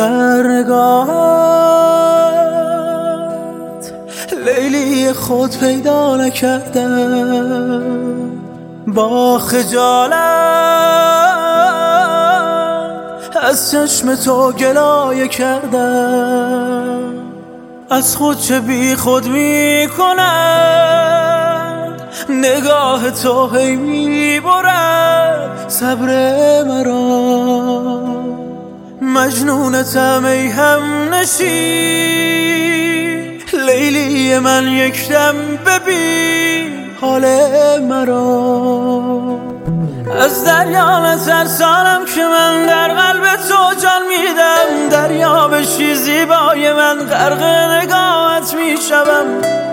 در نگاهت لیلی خود پیدا نکردم، با خجالت از چشم تو گلایه کردم. از خود چه بی خود می کند نگاه تو، هی می برد صبر مرا. مجنونتم ای همنشین، لیلی من یک دم ببین حال مرا. از دریا نترسانم که من در قلب تو جان میدم، دریا بشی زیبای من غرق نگاهت میشوم.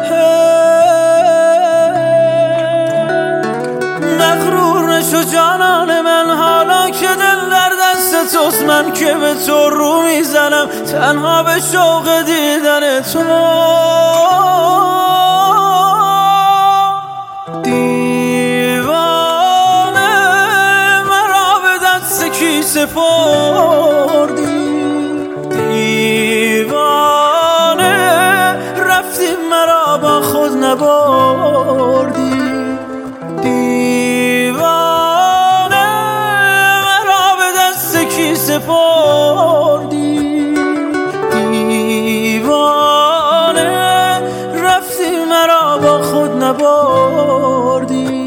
مغرور نشو جانان من، حالا که دل در دست توست، من که به تو رو میزنم تنها به شوق دیدن تو. سپردی دیوانه، رفتی مرا با خود نبردی. دیوانه مرا به دست کی سپردی؟ دیوانه رفتی مرا با خود نبردی.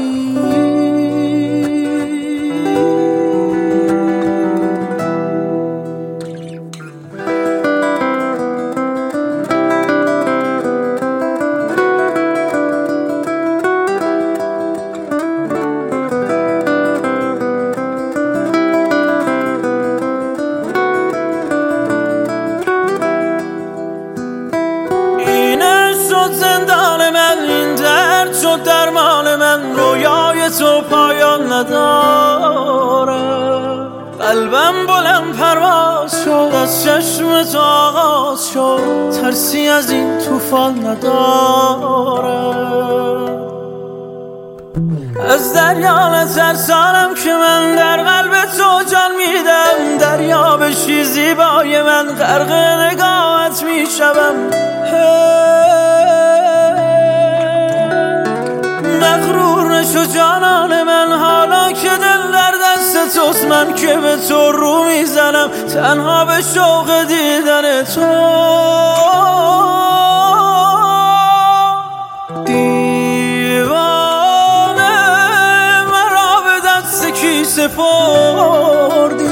زندان من، این درد شد درمان من، رویای تو پایان نداره. قلبم بلند پرواز شد، از چشم تو آغاز شد، ترسی از این طوفان نداره. از دریا نترسانم که من در قلب تو جان میدم، دریا بشی زیبای من غرق نگاهت میشوم. مغرور نشو جانان من، حالا که دل در دست توست، من که به تو رو میزنم تنها به شوق دیدن تو. دیوانه مرا به دست کی سپردی؟